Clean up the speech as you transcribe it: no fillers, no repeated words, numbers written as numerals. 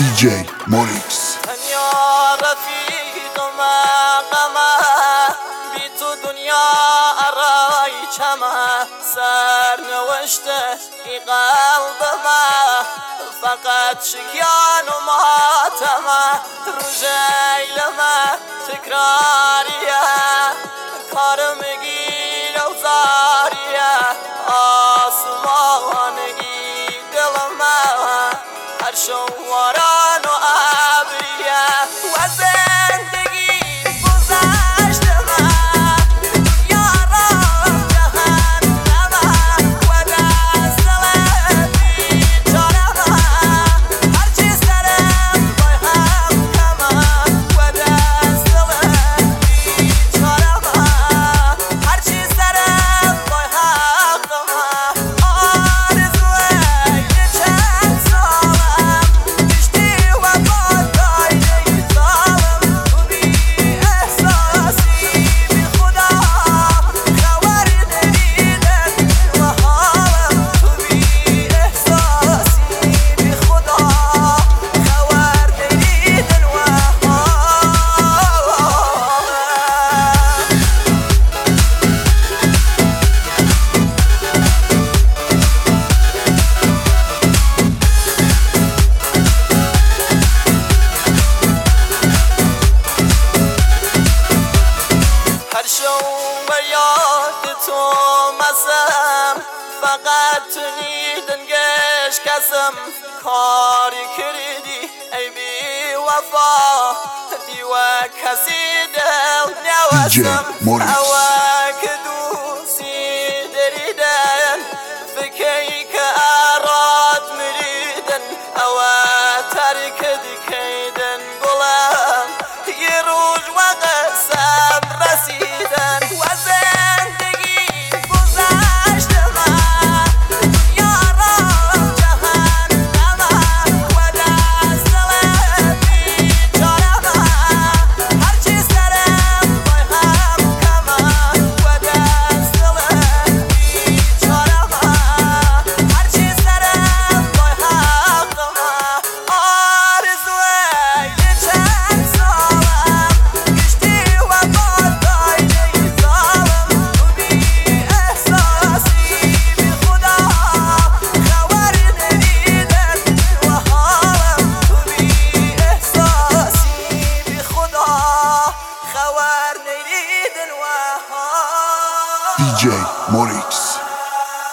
DJ موريكس. يا رفيق ما غما بی تو دنیا ارای کما سر نوشته ای قلب ما فقط شکیان و ماتما روزیل ما تکراریه کار میگیر و زاریه آسمانگی دل ما هر شواران و ابریه و زندگی گذشته من دنیا را جهنم و دست دل بیچاره من هرچی سرم بای هم کمم و دست دل بیچاره من هرچی سرم بای هم کمم آرزوی یه چند سالم کشتی و بادای ظالم تو بی احساسی بی خدا خبر نمیدن و حالم تو بی احساسی بی خدا خبر نمیدن و حالم هر شو به یاد تو مسم فقط تو نیدنگش کسم کاری کردی ای بی وفا دیوه کسی دل DJ نوستم موريكس.